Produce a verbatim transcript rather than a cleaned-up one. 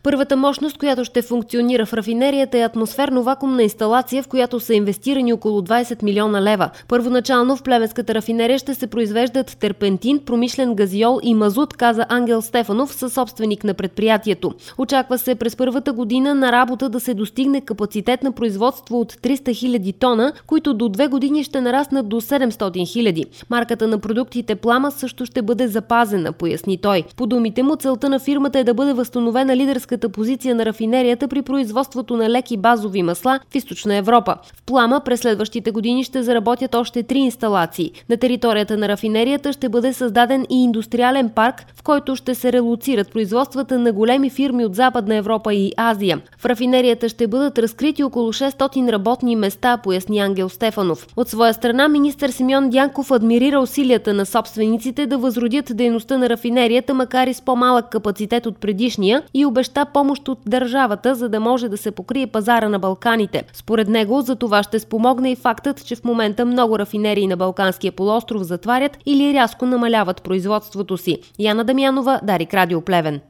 Първата мощност, която ще функционира в рафинерията, е атмосферно-вакуумна инсталация, в която са инвестирани около двайсет милиона лева. Първоначално в Плевенската рафинерия ще се произвеждат терпентин, промишлен газиол и мазут, каза Ангел Стефанов, съсобственик на предприятието. Очаква се през първата година на работа да се достигне капацитет на производство от триста хиляди тона, които до две години ще нараснат до седемстотин хиляди. Марката на продуктите Плама също ще бъде запазена, поясни той. По думите му, целта на фирмата е да бъде възстановена лидерската позиция на рафинерията при производството на леки базови масла в Източна Европа. В Плама през следващите години ще заработят още три инсталации. На територията на рафинерията ще бъде създаден и индустриален парк, в който ще се релоцират производствата на големи фирми от Западна Европа и Азия. В рафинерията ще бъдат разкрити около шестстотин работни места, поясни Ангел Стефанов. От своя страна министър Симеон Дянков адмирира усилията на собствениците да възродят дейността на рафинерията, макар и с по-малък капацитет от предишния, и обеща помощ от държавата, за да може да се покрие пазара на Балканите. Според него за това ще спомогне и фактът, че в момента много рафинерии на Балканския полуостров затварят или рязко намаляват производството си. Яна Дамянова, Дарик Радио Плевен.